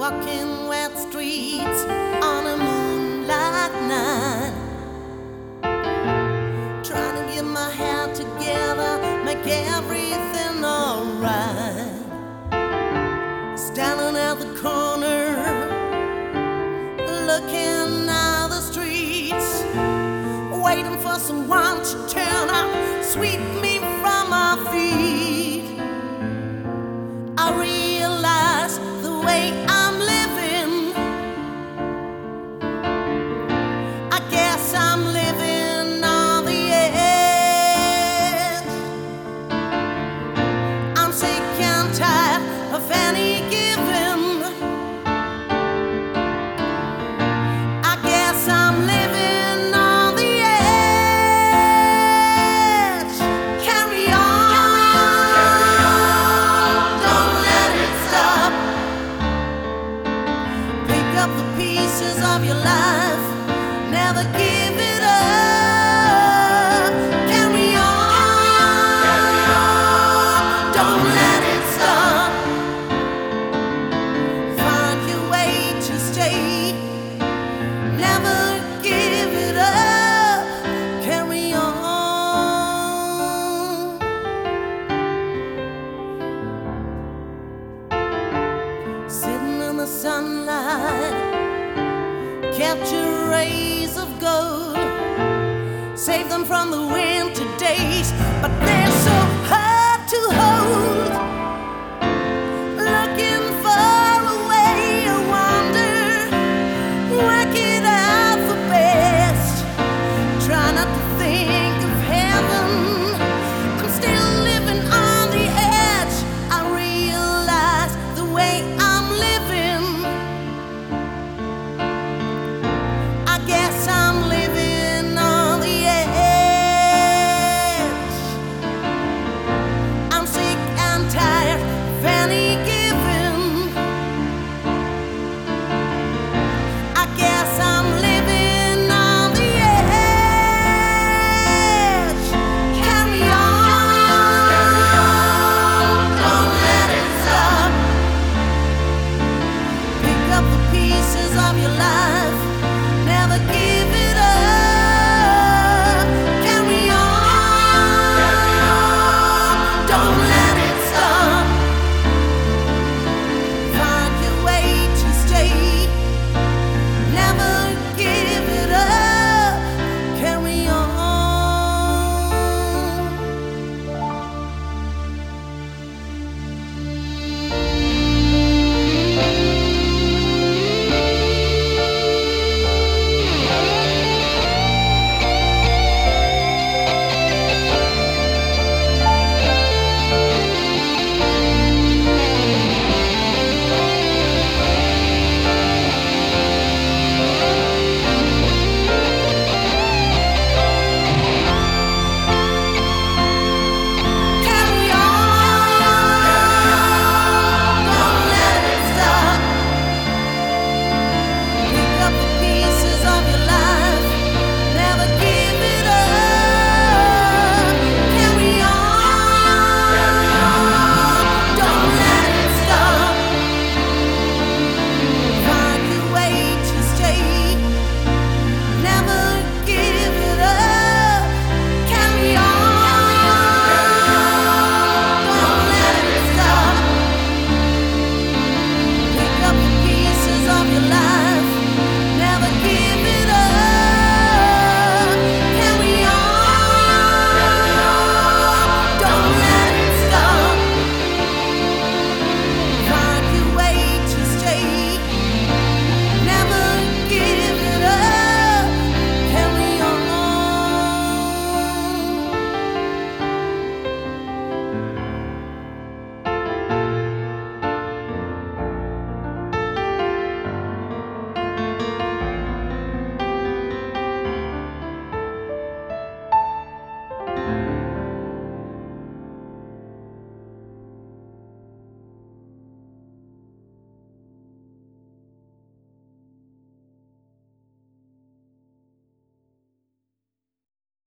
walking wet streets on a moonlight night, trying to get my head together, make everything alright. Standing at the corner, looking at the streets, waiting for someone to turn up, sweep me from my feet. I realize the way I'm living, I guess I'm living on the edge. I'm sick and tired of any giving. I guess I'm living on the edge. Carry on, don't let it stop. Pick up the pieces of your life, never give it up. Carry on, don't let it stop. Find your way to stay, never give it up. Carry on. Sitting in the sunlight, capture rays of gold, save them from the winter days.